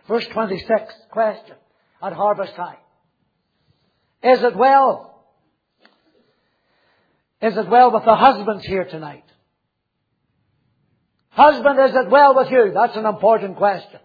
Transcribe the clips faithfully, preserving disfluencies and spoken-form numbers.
Verse twenty-six, question. At harvest time. Is it well? Is it well with the husbands here tonight? Husband, is it well with you? That's an important question.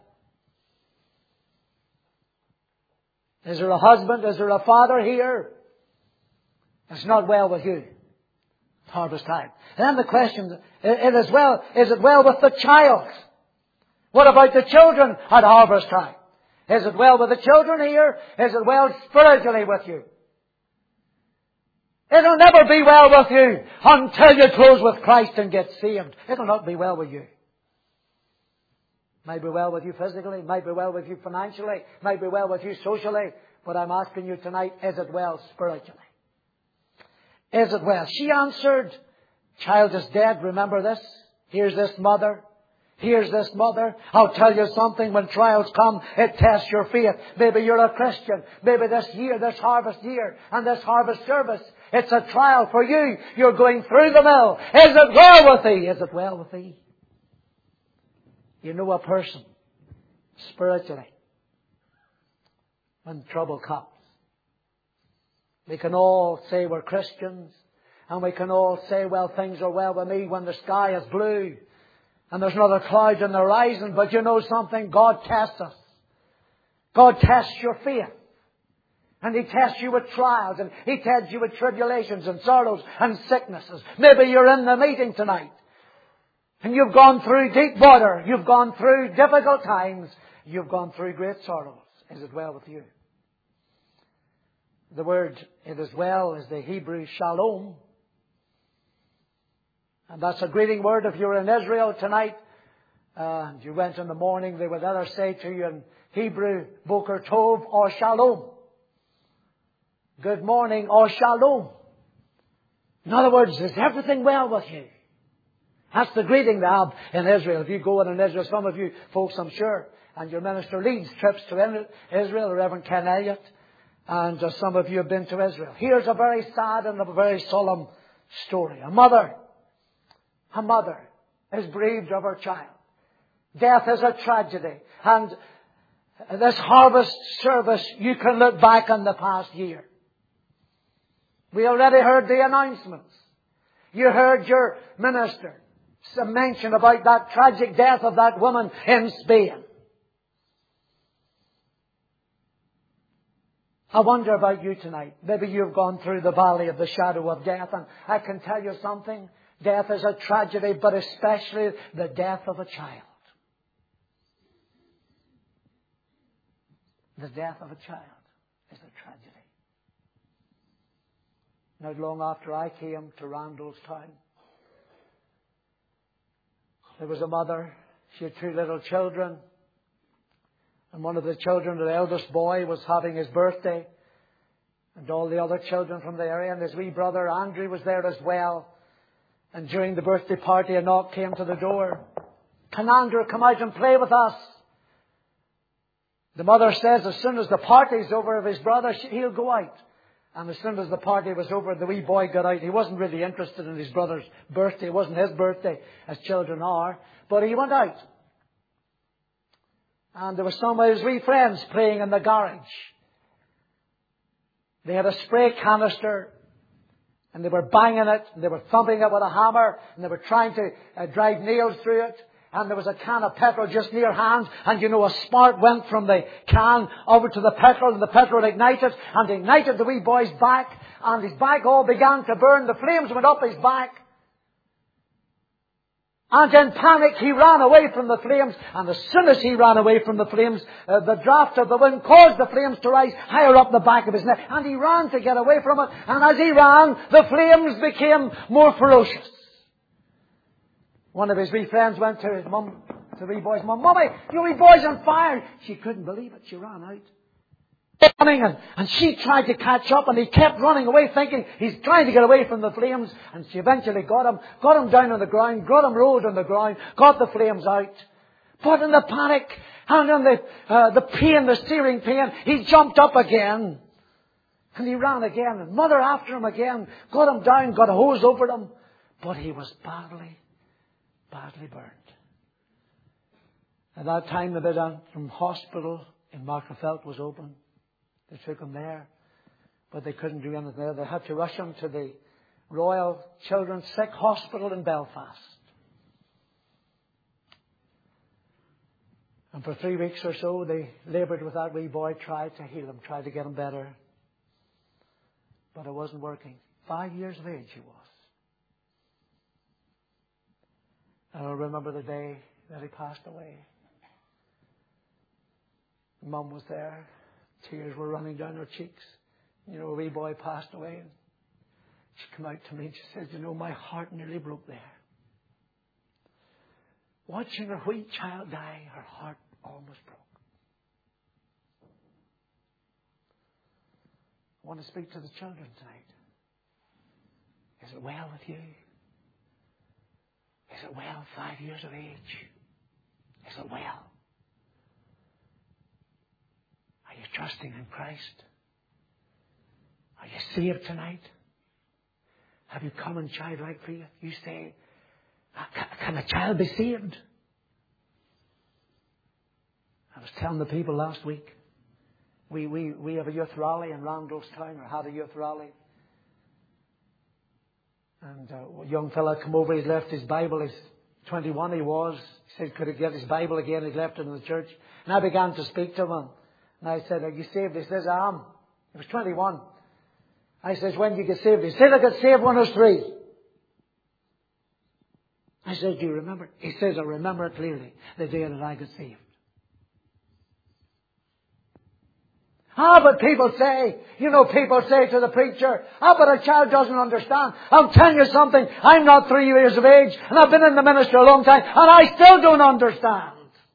Is there a husband? Is there a father here? It's not well with you. Harvest time. And then the question, it is well, is it well with the child? What about the children at harvest time? Is it well with the children here? Is it well spiritually with you? It'll never be well with you until you close with Christ and get saved. It'll not be well with you. Might be well with you physically, might be well with you financially, might be well with you socially, but I'm asking you tonight, is it well spiritually? Is it well? She answered, child is dead, remember this? Here's this mother. Here's this mother. I'll tell you something, when trials come, it tests your faith. Maybe you're a Christian. Maybe this year, this harvest year, and this harvest service, it's a trial for you. You're going through the mill. Is it well with thee? Is it well with thee? You know a person, spiritually, when trouble comes. We can all say we're Christians, and we can all say, well, things are well with me when the sky is blue and there's not a cloud on the horizon. But you know something? God tests us. God tests your faith. And He tests you with trials, and He tests you with tribulations and sorrows and sicknesses. Maybe you're in the meeting tonight, and you've gone through deep water. You've gone through difficult times. You've gone through great sorrows. Is it well with you? The word, it is well, is the Hebrew shalom. And that's a greeting word. If you're in Israel tonight, uh, and you went in the morning, they would either say to you in Hebrew, Boker Tov or Shalom. Good morning or Shalom. In other words, is everything well with you? That's the greeting they have in Israel. If you go in Israel, some of you folks, I'm sure, and your minister leads trips to Israel, Reverend Ken Elliott, and uh, some of you have been to Israel. Here's a very sad and a very solemn story. A mother, a mother is bereaved of her child. Death is a tragedy. And this harvest service, you can look back on the past year. We already heard the announcements. You heard your minister mention about that tragic death of that woman in Spain. I wonder about you tonight. Maybe you've gone through the valley of the shadow of death, and I can tell you something. Death is a tragedy, but especially the death of a child. The death of a child is a tragedy. Not long after I came to Randallstown, there was a mother. She had two little children. And one of the children, the eldest boy, was having his birthday. And all the other children from the area. And his wee brother, Andrew, was there as well. And during the birthday party, a knock came to the door. Can Andrew come out and play with us? The mother says as soon as the party's over of his brother, he'll go out. And as soon as the party was over, the wee boy got out. He wasn't really interested in his brother's birthday. It wasn't his birthday, as children are. But he went out. And there were some of his wee friends playing in the garage. They had a spray canister. And they were banging it. And they were thumping it with a hammer. And they were trying to uh, drive nails through it. And there was a can of petrol just near hand. And you know, a spark went from the can over to the petrol. And the petrol ignited. And ignited the wee boy's back. And his back all began to burn. The flames went up his back. And in panic, he ran away from the flames. And as soon as he ran away from the flames, uh, the draft of the wind caused the flames to rise higher up the back of his neck. And he ran to get away from it. And as he ran, the flames became more ferocious. One of his wee friends went to his mum, to the wee boy's mum, "Mummy, your wee boy's on fire." She couldn't believe it. She ran out. Running, and, and she tried to catch up, and he kept running away thinking he's trying to get away from the flames. And she eventually got him, got him down on the ground, got him rolled on the ground, got the flames out. But in the panic and in the, uh, the pain, the searing pain, he jumped up again. And he ran again, and mother after him again, got him down, got a hose over him. But he was badly, badly burned. At that time, the Bidantrum Hospital in Markerfelt was open. They took him there, but they couldn't do anything there. They had to rush him to the Royal Children's Sick Hospital in Belfast. And for three weeks or so, they laboured with that wee boy, tried to heal him, tried to get him better. But it wasn't working. Five years of age he was. And I remember the day that he passed away. Mum was there. Tears were running down her cheeks. You know, a wee boy passed away. And she came out to me and she said, you know, my heart nearly broke there. Watching her wee child die, her heart almost broke. I want to speak to the children tonight. Is it well with you? Is it well, five years of age? Is it well? Are you trusting in Christ? Are you saved tonight? Have you come in childlike faith? You say, can a child be saved? I was telling the people last week, we, we, we have a youth rally in Randallstown, or had a youth rally. And uh, a young fella come over, he's left his Bible, he's twenty-one he was. He said, could he get his Bible again? He'd left it in the church. And I began to speak to him. And I said, are you saved? He says, I am. He was twenty-one. I says, when did you get saved? He said, I got saved when I was three. I said, do you remember? He says, I remember it clearly, the day that I got saved. Ah, but people say, you know, people say to the preacher, ah, but a child doesn't understand. I'll tell you something. I'm not three years of age, and I've been in the ministry a long time, and I still don't understand.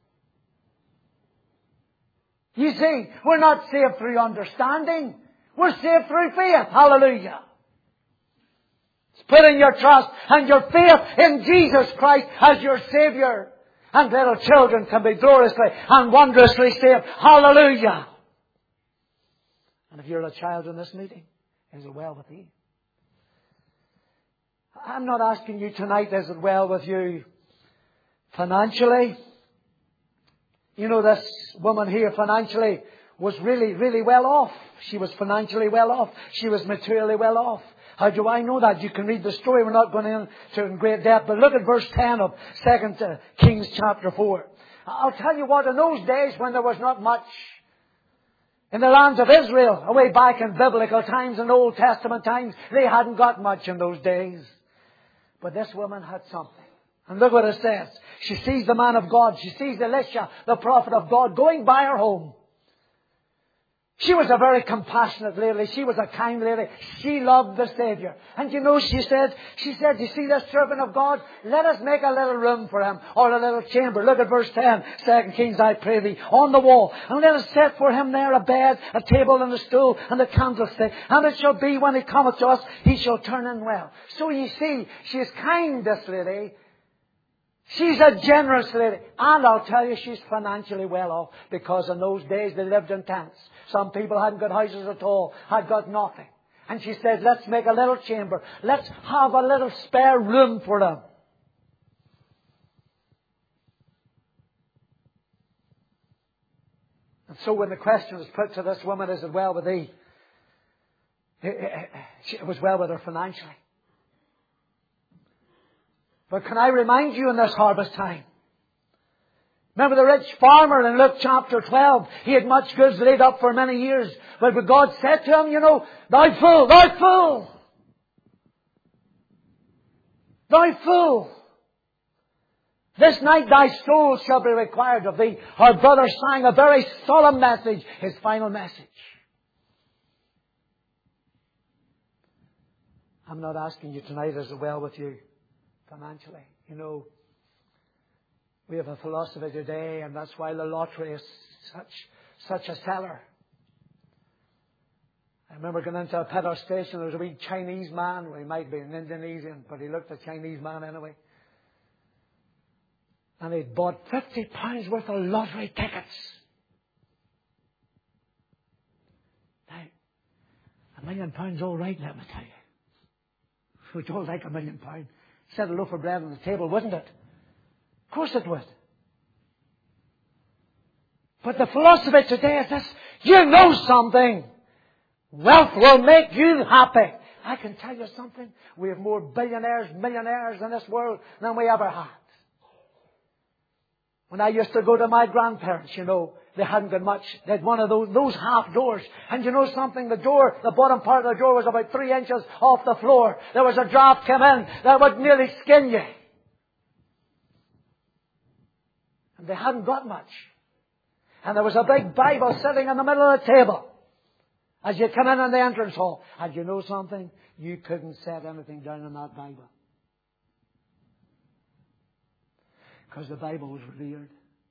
You see, we're not saved through understanding. We're saved through faith. Hallelujah. It's putting your trust and your faith in Jesus Christ as your Savior. And little children can be gloriously and wondrously saved. Hallelujah. And if you're a child in this meeting, is it well with you? I'm not asking you tonight, is it well with you financially? You know, this woman here financially was really, really well off. She was financially well off. She was materially well off. How do I know that? You can read the story. We're not going into in great depth. But look at verse ten of Second Kings chapter four. I'll tell you what, in those days when there was not much, in the lands of Israel, away back in biblical times and Old Testament times, they hadn't got much in those days. But this woman had something. And look what it says. She sees the man of God. She sees Elisha, the prophet of God, going by her home. She was a very compassionate lady. She was a kind lady. She loved the Savior. And you know, she said, she said, you see this servant of God? Let us make a little room for him, or a little chamber. Look at verse ten, Second Kings, I pray thee, on the wall. And let us set for him there a bed, a table and a stool, and a candlestick. And it shall be when he cometh to us, he shall turn in well. So you see, she is kind, this lady. She's a generous lady. And I'll tell you, she's financially well off, because in those days they lived in tents. Some people hadn't got houses at all, had got nothing. And she said, let's make a little chamber. Let's have a little spare room for them. And so when the question was put to this woman, is it well with thee? It was well with her financially. But can I remind you in this harvest time? Remember the rich farmer in Luke chapter twelve? He had much goods laid up for many years. But God said to him, you know, thou fool, thou fool, thou fool, this night thy soul shall be required of thee. Our brother sang a very solemn message, his final message. I'm not asking you tonight, is it well with you financially? You know, we have a philosophy today, and that's why the lottery is such such a seller. I remember going into a petrol station. There was a wee Chinese man. Well, he might be an Indonesian, but he looked a Chinese man anyway. And he'd bought fifty pounds worth of lottery tickets. Now, a million pounds all right, let me tell you. We'd all like a million pounds. Set a loaf of bread on the table, wouldn't it? Of course it would. But the philosophy today is this: you know something. Wealth will make you happy. I can tell you something. We have more billionaires, millionaires in this world than we ever had. When I used to go to my grandparents, you know, they hadn't got much. They had one of those, those half doors. And you know something? The door, the bottom part of the door was about three inches off the floor. There was a draft come in that would nearly skin you. And they hadn't got much. And there was a big Bible sitting in the middle of the table as you come in in the entrance hall. And you know something? You couldn't set anything down in that Bible. Because the Bible was revered.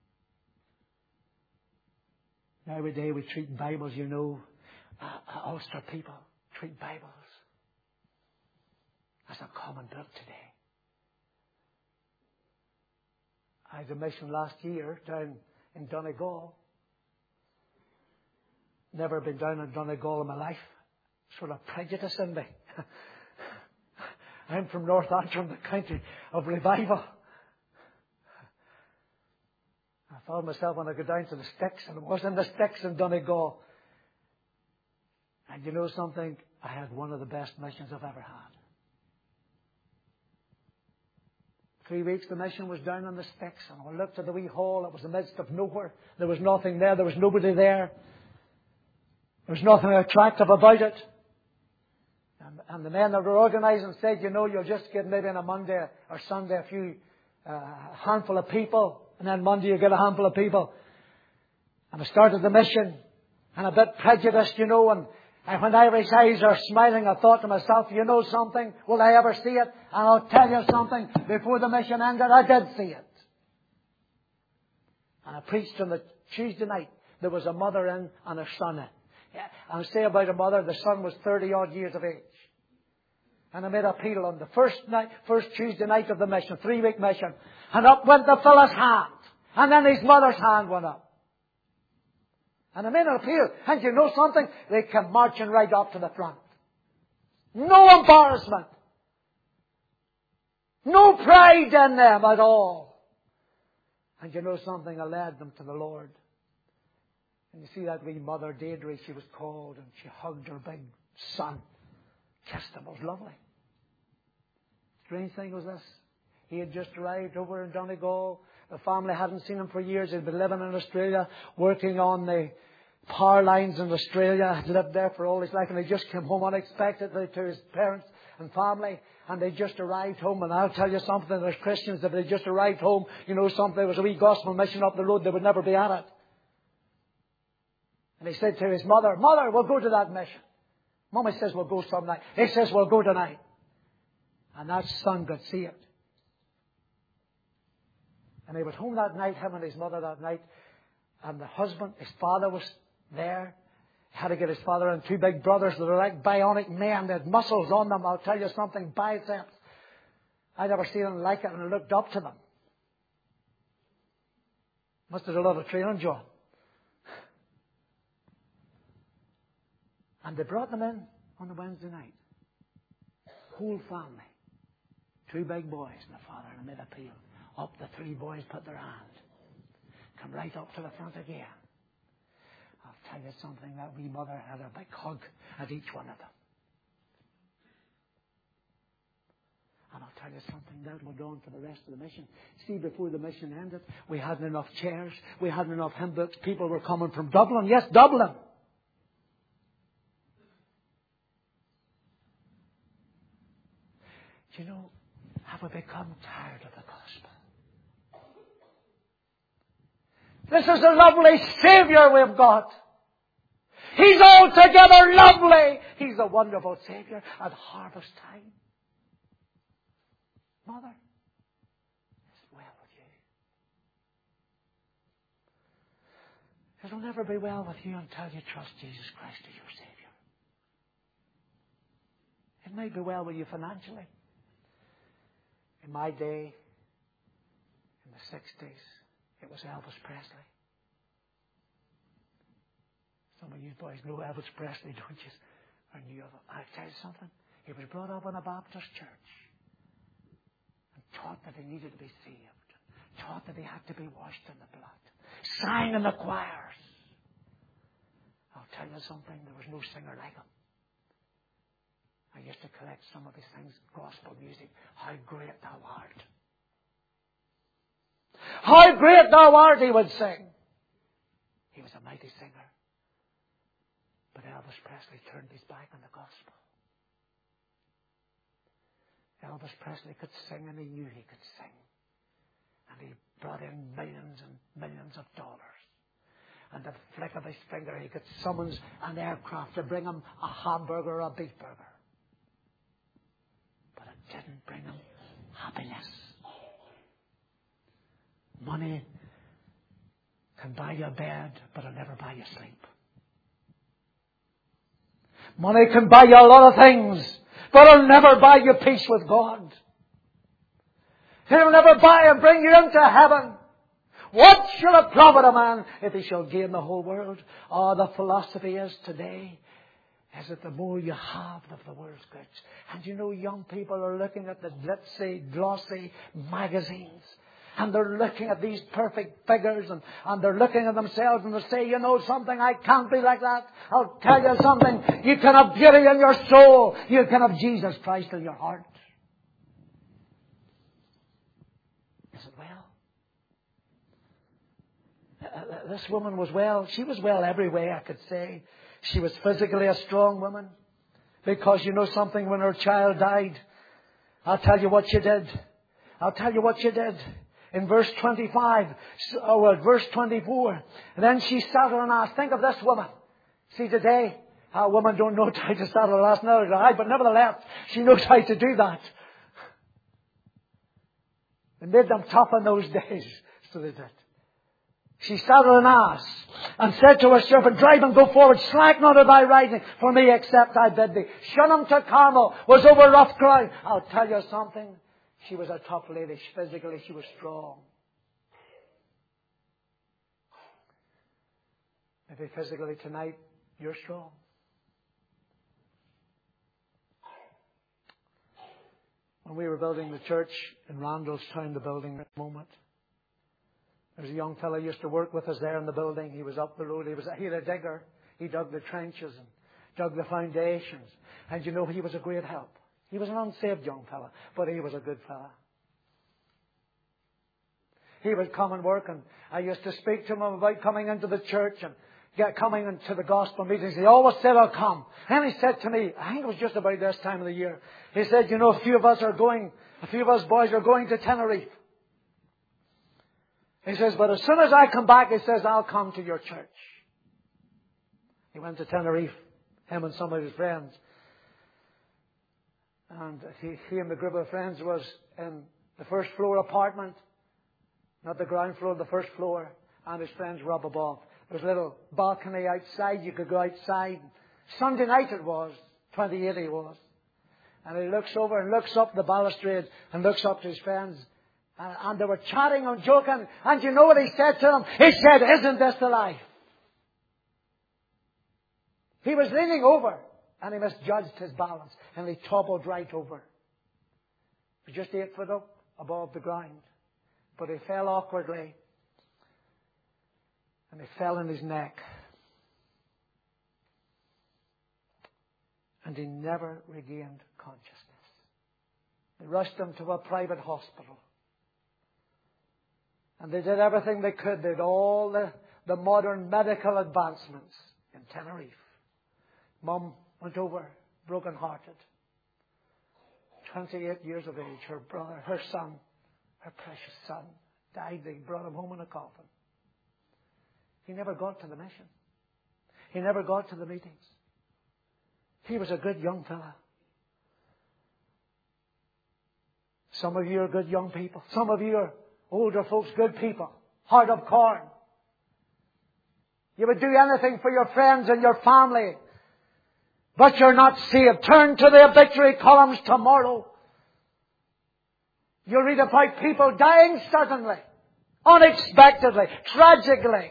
Nowadays we treat Bibles, you know, uh, Ulster people treat Bibles as a common book today. I had a mission last year down in Donegal. Never been down in Donegal in my life. Sort of prejudice in me. I'm from North Antrim, the county of revival. I found myself when I go down to the sticks, and it was in the sticks in Donegal. And you know something? I had one of the best missions I've ever had. Three weeks the mission was down in the sticks, and I looked at the wee hall. It was in the midst of nowhere. There was nothing there. There was nobody there. There was nothing attractive about it. And, and the men that were organising said, you know, you'll just get maybe on a Monday or Sunday a few, uh, a handful of people. And then Monday you get a handful of people. And I started the mission. And a bit prejudiced, you know. And, and when Irish eyes are smiling, I thought to myself, you know something? Will I ever see it? And I'll tell you something. Before the mission ended, I did see it. And I preached on the Tuesday night. There was a mother in and a son in. Yeah, I'll say about a mother, the son was thirty odd years of age. And I made appeal on the first night, first Tuesday night of the mission, three week mission. And up went the fellow's hand. And then his mother's hand went up. And I made an appeal. And you know something? They came marching right up to the front. No embarrassment. No pride in them at all. And you know something? I led them to the Lord. And you see that wee mother, Deirdre, she was called, and she hugged her big son. Kissed him. It was lovely. Strange thing was this. He had just arrived over in Donegal. The family hadn't seen him for years. He'd been living in Australia, working on the power lines in Australia. He'd lived there for all his life, and he just came home unexpectedly to his parents and family. And they just arrived home. And I'll tell you something, there's Christians, if they just arrived home, you know something, there was a wee gospel mission up the road, they would never be at it. And he said to his mother, Mother, we'll go to that mission. Mommy says we'll go some night. He says we'll go tonight. And that son got saved. And he was home that night, him and his mother that night. And the husband, his father was there. He had to get his father and two big brothers that are like bionic men. They had muscles on them. I'll tell you something, biceps. I never seen anything like it, and I looked up to them. Must have done a lot of training, John. And they brought them in on a Wednesday night. Whole family. Two big boys and the father, and I made appeal. Up the three boys put their hand. Come right up to the front again. I'll tell you something, that wee mother had a big hug at each one of them. And I'll tell you something, that went on for the rest of the mission. See, before the mission ended, we hadn't enough chairs. We hadn't enough hymn books. People were coming from Dublin. Yes, Dublin. You know, have we become tired of the gospel? This is a lovely Savior we've got. He's altogether lovely. He's a wonderful Savior at harvest time. Mother, it's well with you. It'll never be well with you until you trust Jesus Christ as your Savior. It may be well with you financially. In my day, in the sixties, it was Elvis Presley. Some of you boys know Elvis Presley, don't you? Or knew of him. I'll tell you something. He was brought up in a Baptist church and taught that he needed to be saved. taught that he had to be washed in the blood. Sang in the choirs. I'll tell you something, there was no singer like him. I used to collect some of his things, gospel music. How great thou art. How great thou art, he would sing. He was a mighty singer. But Elvis Presley turned his back on the gospel. Elvis Presley could sing, and he knew he could sing. And he brought in millions and millions of dollars. And the flick of his finger, he could summons an aircraft to bring him a hamburger or a beef burger. But it didn't bring him happiness. Money can buy you a bed, but it'll never buy you sleep. Money can buy you a lot of things, but it'll never buy you peace with God. It'll never buy and bring you into heaven. What shall it profit a man if he shall gain the whole world? Oh, the philosophy is today is that the more you have of the world's goods. And you know, young people are looking at the glitzy, glossy magazines. And they're looking at these perfect figures, and, and they're looking at themselves, and they say, you know something, I can't be like that. I'll tell you something. You can have beauty in your soul. You can have Jesus Christ in your heart. Is it well? Uh, this woman was well. She was well every way, I could say. She was physically a strong woman. Because you know something, when her child died, I'll tell you what she did. I'll tell you what she did. In verse twenty-five, or verse twenty-four, and then she sat on an ass. Think of this woman. See, today, a woman don't know how to saddle an ass now, but nevertheless, she knows how to do that. It made them tough in those days, so they did. She saddled an ass and said to her servant, drive and go forward, slack not of thy riding for me, except I bid thee. Shunem to Carmel was over rough ground. I'll tell you something. She was a tough lady. Physically, she was strong. Maybe physically tonight, you're strong. When we were building the church in Randallstown, the building at the moment, there was a young fellow who used to work with us there in the building. He was up the road. He was he had a digger. He dug the trenches and dug the foundations. And you know, he was a great help. He was an unsaved young fella, but he was a good fella. He would come and work, and I used to speak to him about coming into the church and get coming into the gospel meetings. He always said, I'll come. And he said to me, I think it was just about this time of the year, he said, you know, a few of us are going, a few of us boys are going to Tenerife. He says, but as soon as I come back, he says, I'll come to your church. He went to Tenerife, him and some of his friends. And he, he and the group of friends was in the first floor apartment, not the ground floor, the first floor, and his friends were up above. There was a little balcony outside. You could go outside. Sunday night it was, twenty-eight he was. And he looks over and looks up the balustrade and looks up to his friends. And, and they were chatting and joking. And you know what he said to them? He said, isn't this the life? He was leaning over. And he misjudged his balance. And he toppled right over. He was just eight foot up above the ground. But he fell awkwardly. And he fell in his neck. And he never regained consciousness. They rushed him to a private hospital. And they did everything they could. They did all the, the modern medical advancements in Tenerife. Mum went over, broken-hearted. twenty-eight years of age, her brother, her son, her precious son, died. They brought him home in a coffin. He never got to the mission. He never got to the meetings. He was a good young fella. Some of you are good young people. Some of you are older folks, good people. Heart of corn. You would do anything for your friends and your family. But you're not saved. Turn to the obituary columns tomorrow. You'll read about people dying suddenly, unexpectedly, tragically.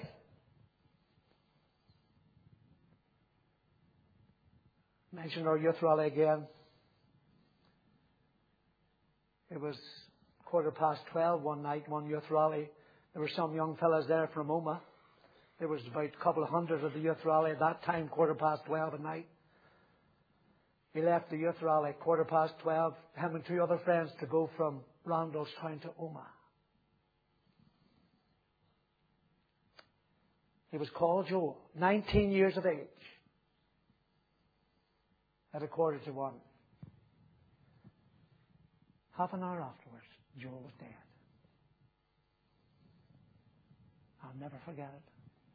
Mention our youth rally again. It was quarter past twelve one night, one youth rally. There were some young fellas there from Oma. There was about a couple of hundred of the youth rally at that time, quarter past twelve at night. He left the youth rally at quarter past twelve, him and two other friends, to go from Randallstown to Oma. He was called Joel, nineteen years of age. At a quarter to one. Half an hour afterwards, Joel was dead. I'll never forget it.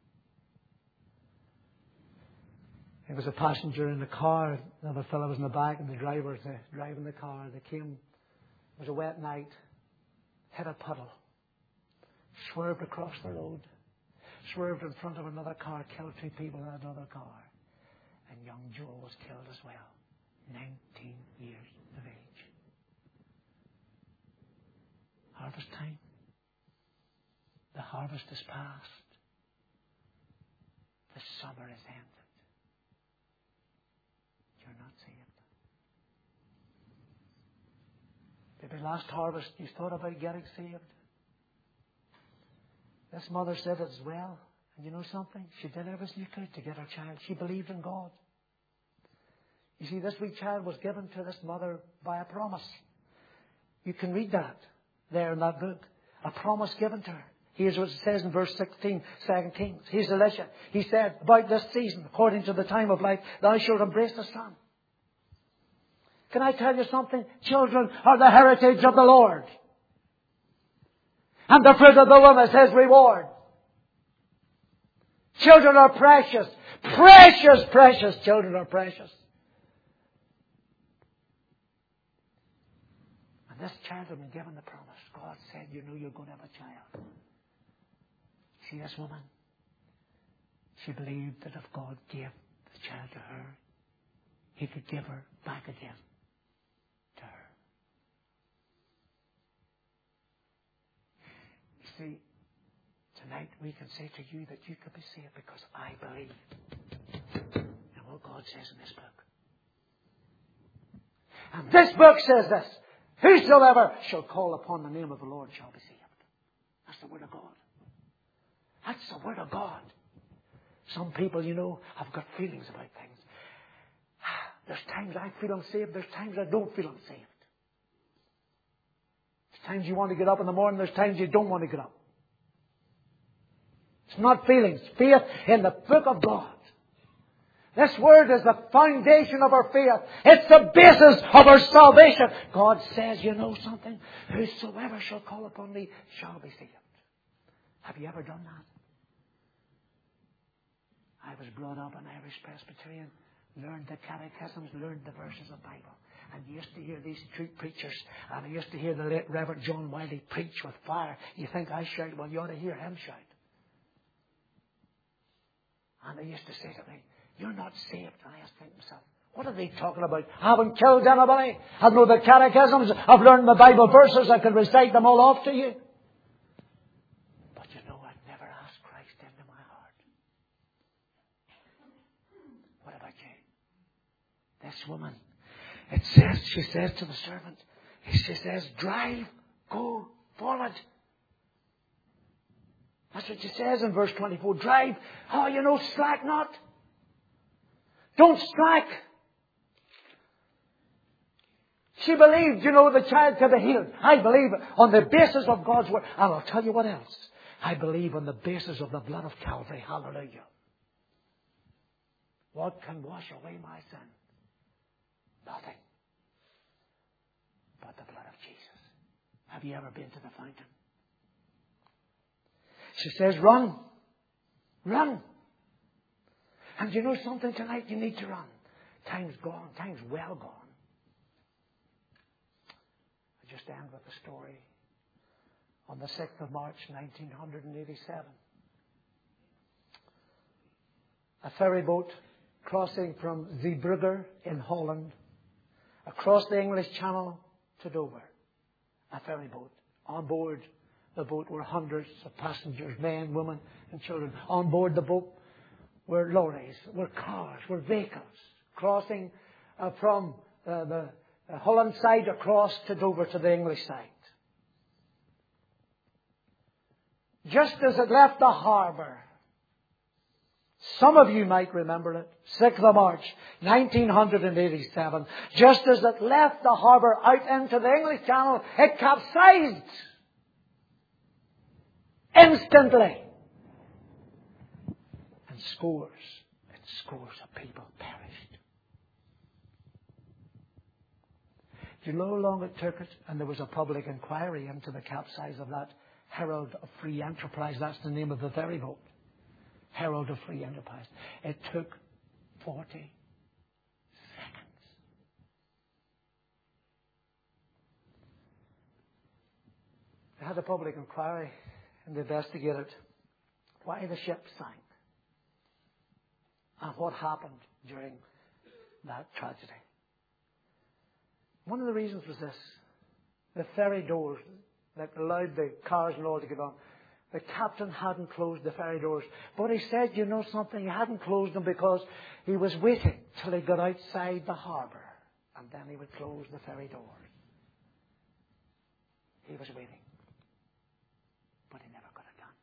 He was a passenger in the car. Another fellow was in the back, and the driver was driving the car. They came. It was a wet night. Hit a puddle. Swerved across the road. Swerved in front of another car. Killed two people in another car. And young Joel was killed as well. Nineteen years of age. Harvest time. The harvest is past. The summer is ended. You're not saved. Maybe last harvest you thought about getting saved. This mother said it as well. And you know something? She did everything she could to get her child. She believed in God. You see, this wee child was given to this mother by a promise. You can read that there in that book. A promise given to her. Here's what it says in verse sixteen, Second Kings. Here's Elisha. He said, about this season, according to the time of life, thou shalt embrace the son. Can I tell you something? Children are the heritage of the Lord. And the fruit of the womb is His reward. Children are precious. Precious, precious children are precious. And this child had been given the promise. God said, you know you're going to have a child. See this woman? She believed that if God gave the child to her, He could give her back again to her. You see, tonight we can say to you that you could be saved because I believe in what God says in this book. And this book says this: whosoever shall call upon the name of the Lord shall be saved. That's the word of God. That's the word of God. Some people, you know, have got feelings about things. There's times I feel unsaved. There's times I don't feel unsaved. There's times you want to get up in the morning. There's times you don't want to get up. It's not feelings. Faith in the book of God. This word is the foundation of our faith. It's the basis of our salvation. God says, you know something? Whosoever shall call upon me shall be saved. Have you ever done that? I was brought up an Irish Presbyterian, learned the catechisms, learned the verses of the Bible. And used to hear these street preachers. And I used to hear the late Reverend John Wiley preach with fire. You think I shout? Well, you ought to hear him shout. And they used to say to me, you're not saved. And I used to think to myself, what are they talking about? I haven't killed anybody. I know the catechisms. I've learned the Bible verses. I can recite them all off to you. But you know, I've never asked Christ into my heart. What about you? This woman, it says, she says to the servant, she says, drive, go forward. That's what she says in verse twenty-four. Drive. Oh, you know, slack not. Don't slack. She believed, you know, the child could be healed. I believe on the basis of God's word. And I'll tell you what else. I believe on the basis of the blood of Calvary. Hallelujah. What can wash away my sin? Nothing. But the blood of Jesus. Have you ever been to the fountain? She says, run. Run. And you know something tonight? You need to run. Time's gone. Time's well gone. I just end with a story. On the sixth of March, nineteen eighty-seven. A ferry boat crossing from Zeebrugge in Holland across the English Channel to Dover. A ferry boat. On board the boat were hundreds of passengers, men, women and children. On board the boat were lorries, were cars, were vehicles crossing uh, from uh, the uh, Holland side across to Dover to the English side. just as it left the harbour. Some of you might remember it. sixth of March, nineteen eighty-seven. Just as it left the harbour out into the English Channel, it capsized. Instantly. And scores and scores of people perished. Do you know how long it took it? And there was a public inquiry into the capsize of that Herald of Free Enterprise. That's the name of the ferry boat. Herald of Free Enterprise. It took forty seconds. They had a public inquiry and they investigated why the ship sank and what happened during that tragedy. One of the reasons was this. The ferry doors that allowed the cars and all to get on, the captain hadn't closed the ferry doors. But he said, you know something, he hadn't closed them because he was waiting till he got outside the harbour. And then he would close the ferry doors. He was waiting. But he never got it done.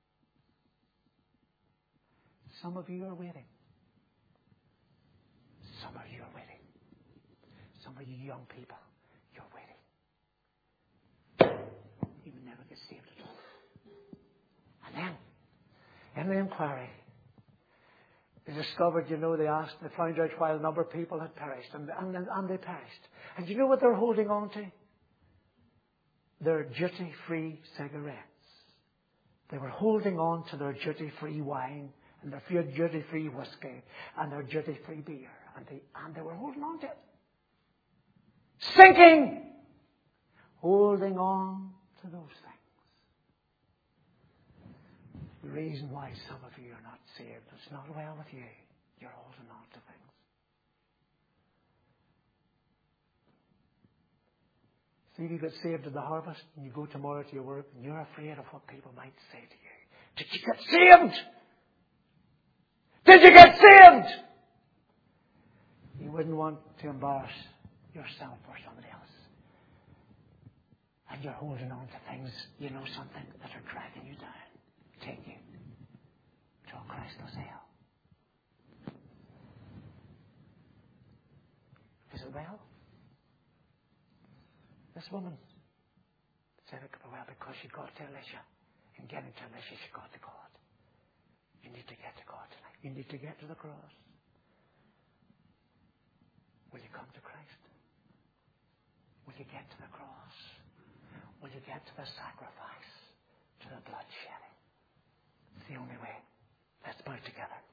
Some of you are waiting. Some of you are waiting. Some of you young people, you're waiting. You will never get saved at all. And then, in the inquiry, they discovered, you know, they asked, they found out why a number of people had perished, and, and, and they perished. And you know what they're holding on to? Their duty-free cigarettes. They were holding on to their duty-free wine, and their duty-free whiskey, and their duty-free beer. And they, and they were holding on to it. Sinking! Holding on to those things. The reason why some of you are not saved, it's not well with you. You're holding on to things. See, if you get saved at the harvest and you go tomorrow to your work and you're afraid of what people might say to you. Did you get saved? Did you get saved? You wouldn't want to embarrass yourself or somebody else. And you're holding on to things, you know something, that are dragging you down. Take you to a Christless hell. Is it well? This woman said it could be well because she got to Elisha. And getting to Elisha, she got to God. You need to get to God tonight. You need to get to the cross. Will you come to Christ? Will you get to the cross? Will you get to the sacrifice, to the blood shedding? It's the only way. Let's bow together.